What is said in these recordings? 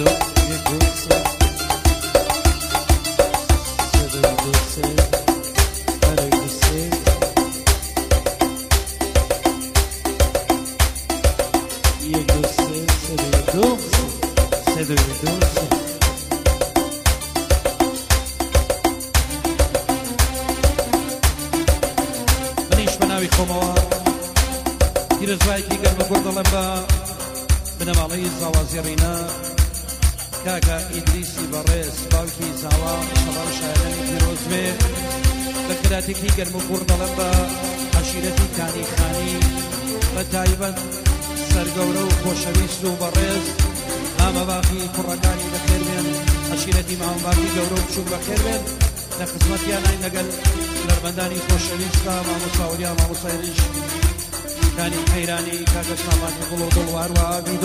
پیرۆزبایەکی گەرمەگوڕ دەڵێم بە بنەماڵەی زاوازێڕینە کاکە ئیدریسی بەڕێز باوکی زاوا شەڵاو شایەنی پیرۆز بێ بە کراتێکی گەرمەگوڕ دەڵێم بە عەشیرەتی کانی خانی بە تایبەت سەرگەورە و خۆشەویست و بەڕێز ئامەباقی کوڕەکانی بەخێر بێن عەشیرەتی مامەباقی گەورە و بچووک بەخێر بێن لە خزمەتیان هەین لەگەڵ لەربەندانی خۆشەویستە مامۆستاوەریا مامۆستایریش کانی حەیرانی کاکە سامانی گوڵ و دڵوار و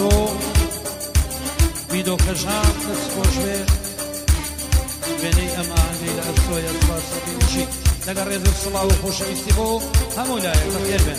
ویدۆ کەژان دەست خۆش بێ وێنەی ئەم ئاهەنگەی لە ئەستۆیە سپاسەکەی وشی لەگەڵ ڕێز و سڵاو و خۆشەویستی بۆ هەموو لایەک بەخێر بێن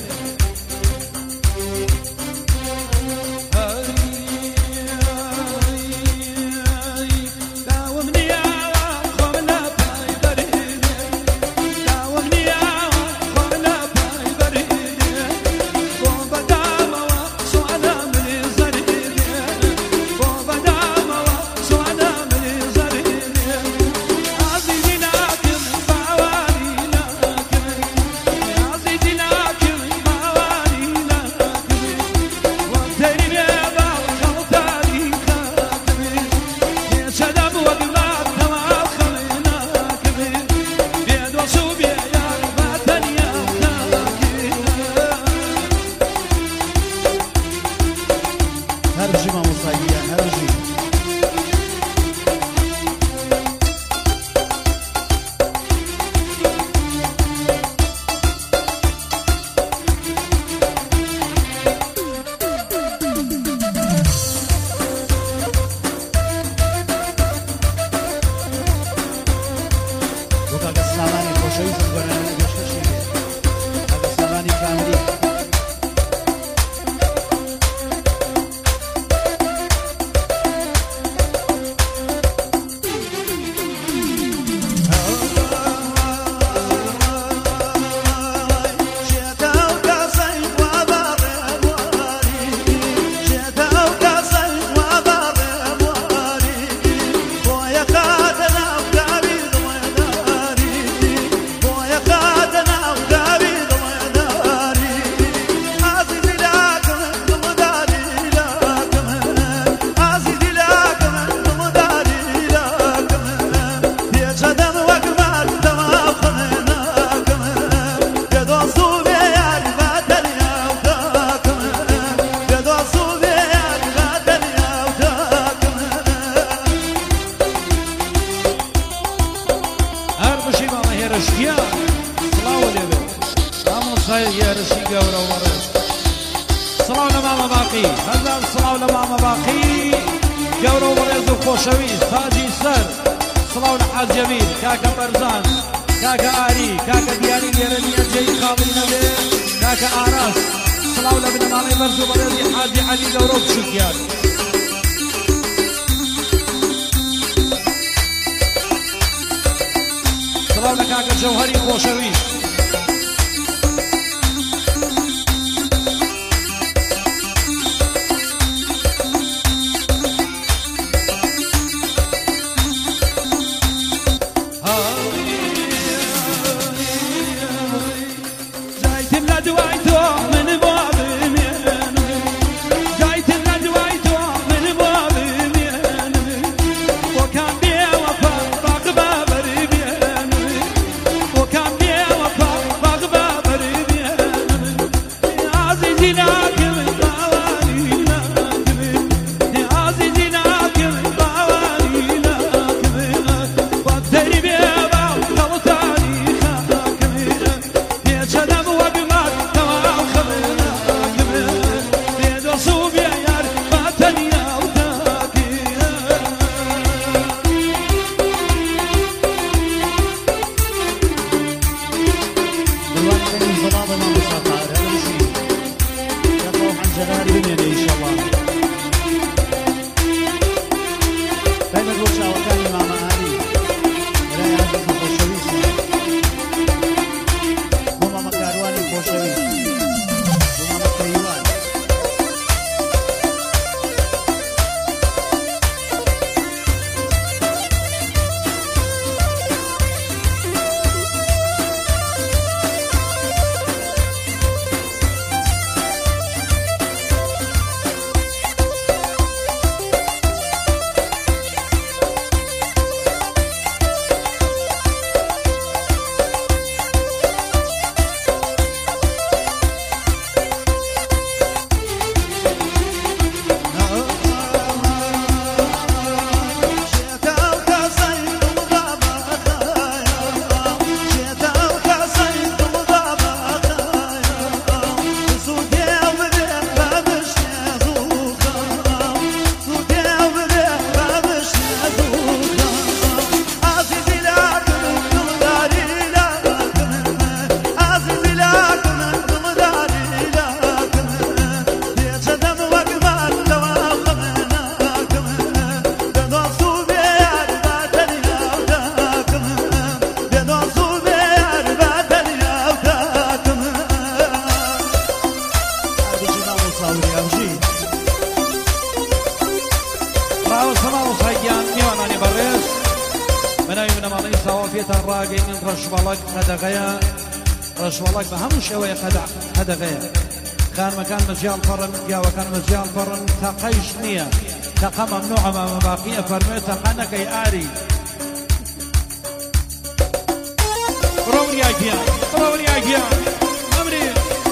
سڵاو لە مامە باقی هەزار سڵاو لە مامە باقی گەورە و بەڕێز و خۆشەویست تاجی سەر سڵاو لە حاجەمیر کاکە بەرزان کاکە ئاری کاکە دیاری لێرە نییە جێی خاڵی نەبێ کاکە ئاراس سڵاو لە بنەماڵەی بەرز و بەڕێزی حاجی عەلی گەورە و بچووکیان سڵاو لە کاکە جەوهەری خۆشەویست وكان بيه وفا براو سماو سايان ميواناني بريس مناوي من مالي صوافيتا راقي من رشوالك خدغيا رشوالك بهم شوية خدغيا كان مكان مجال فرن يا وكان مجال فرن تقيش نية تقا ممنوعة ما مباقية فرميتا قنك ياري بروني اجيان بروني اجيان امري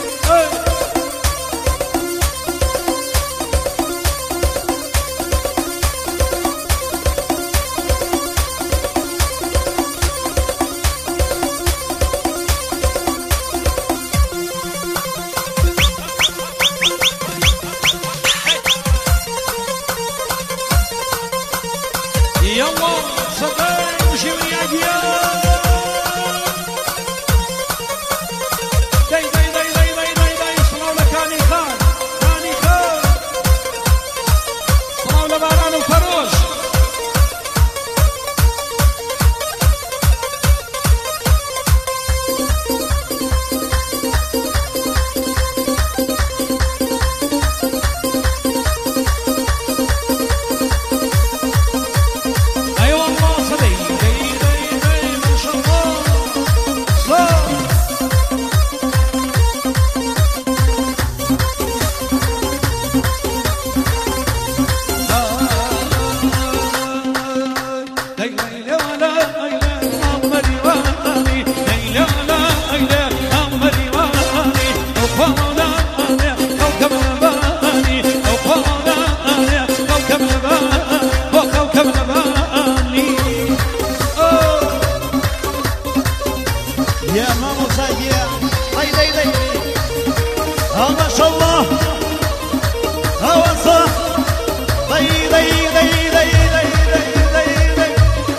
يلا صدق وشي يا جيان داي داي داي داي داي داي داي صلاو لكاني خان كاني خان صلاو لباران وفروش ما شاء الله هوا صح ضي ضي ضي ضي ضي ضي ضي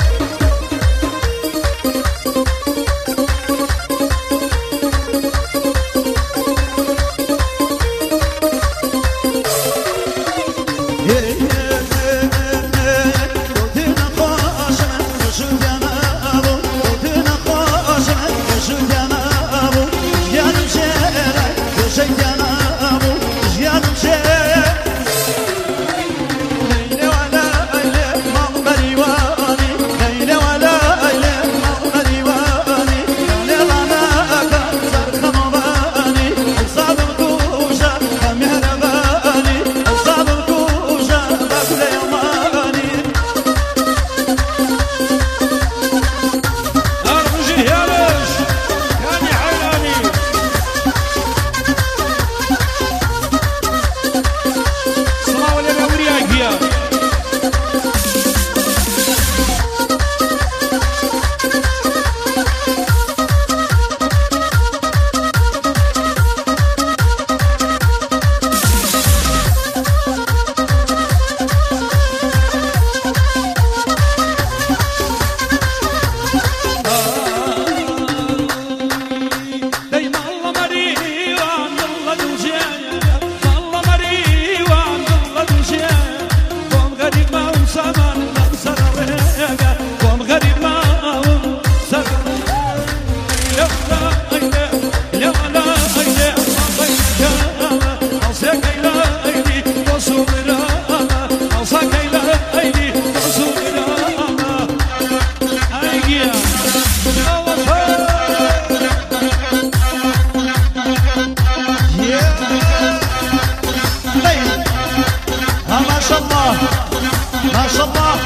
ما شاء الله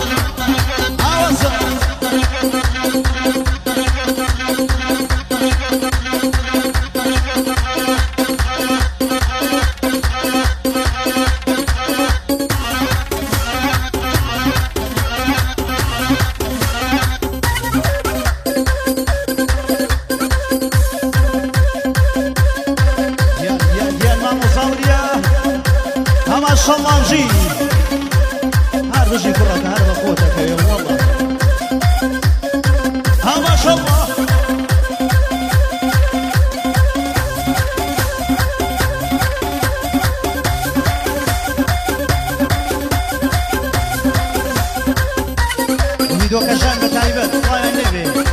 عوزة يا مامو صوريا ما شاء الله جي رجي كرك هذا اخوتك يا والله ها ما شاء الله فيديو كشان بتعيبات الله يا النبي